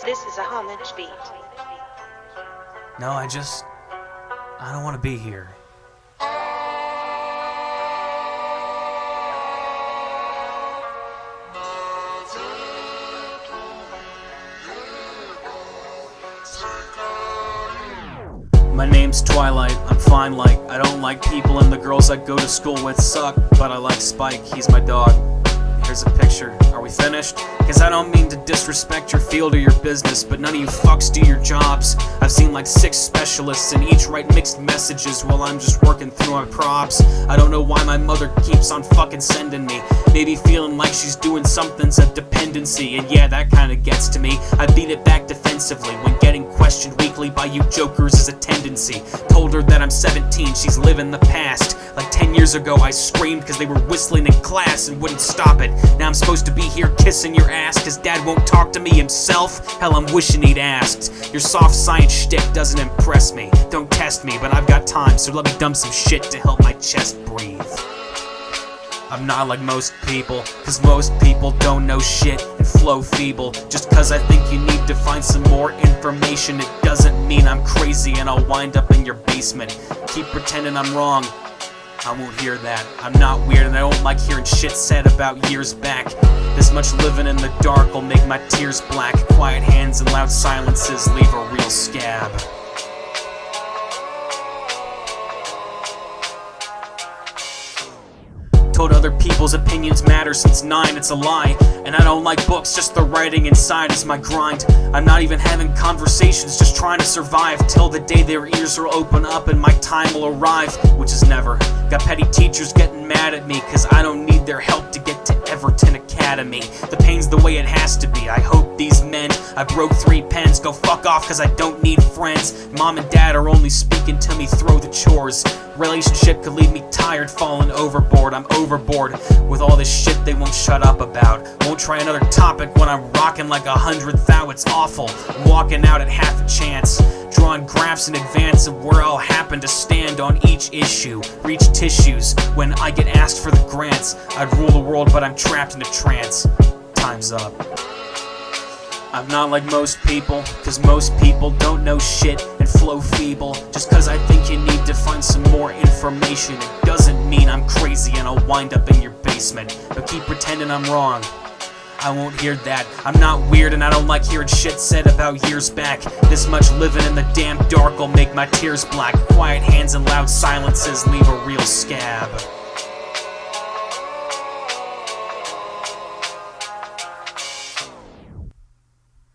This is a homage beat. No, I don't want to be here. My name's Twilight, I'm fine like I don't like people and the girls I go to school with suck, but I like Spike, he's my dog. Here's a picture. Are we finished? Cause I don't mean to disrespect your field or your business, but none of you fucks do your jobs. I've seen like 6 specialists and each write mixed messages while I'm just working through my props. I don't know why my mother keeps on fucking sending me. Maybe feeling like she's doing something's a dependency, and yeah, that kinda gets to me. I beat it back defensively when getting questioned weekly by you jokers is a tendency. Told her that I'm 17, she's living the past. Like 10 years ago I screamed cause they were whistling in class and wouldn't stop it. Now I'm supposed to be here kissing your ass cause dad won't talk to me himself? Hell, I'm wishing he'd asked. Your soft science shtick doesn't impress me. Don't test me, but I've got time, so let me dump some shit to help my chest breathe. I'm not like most people, cause most people don't know shit and flow feeble. Just cause I think you need to find some more information, it doesn't mean I'm crazy and I'll wind up in your basement. Keep pretending I'm wrong, I won't hear that. I'm not weird and I don't like hearing shit said about years back. This much living in the dark will make my tears black. Quiet hands and loud silences leave a real scab. Told other people's opinions matter since 9, it's a lie. And I don't like books, just the writing inside is my grind. I'm not even having conversations, just trying to survive till the day their ears will open up and my time will arrive, which is never. Got petty teachers getting mad at me cause I don't need their help to get to Everton Academy. The pain's the way it has to be, I hope these men I broke 3 pens go fuck off cause I don't need friends. Mom and dad are only speaking to me through the chores. Relationship could leave me tired, falling overboard. I'm overboard with all this shit they won't shut up about. Won't try another topic when I'm rocking like 100th thou. It's awful, I'm walking out at half a chance, drawing graphs in advance of where I'll happen to stand on each issue. Reach tissues when I get asked for the grants. I'd rule the world but I'm trapped in a trance. Time's up. I'm not like most people, cause most people don't know shit and flow feeble. Just cause I think you need to find some more information, it doesn't mean I'm crazy and I'll wind up in your basement. But keep pretending I'm wrong, I won't hear that. I'm not weird and I don't like hearing shit said about years back. This much living in the damn dark will make my tears black. Quiet hands and loud silences leave a real scab.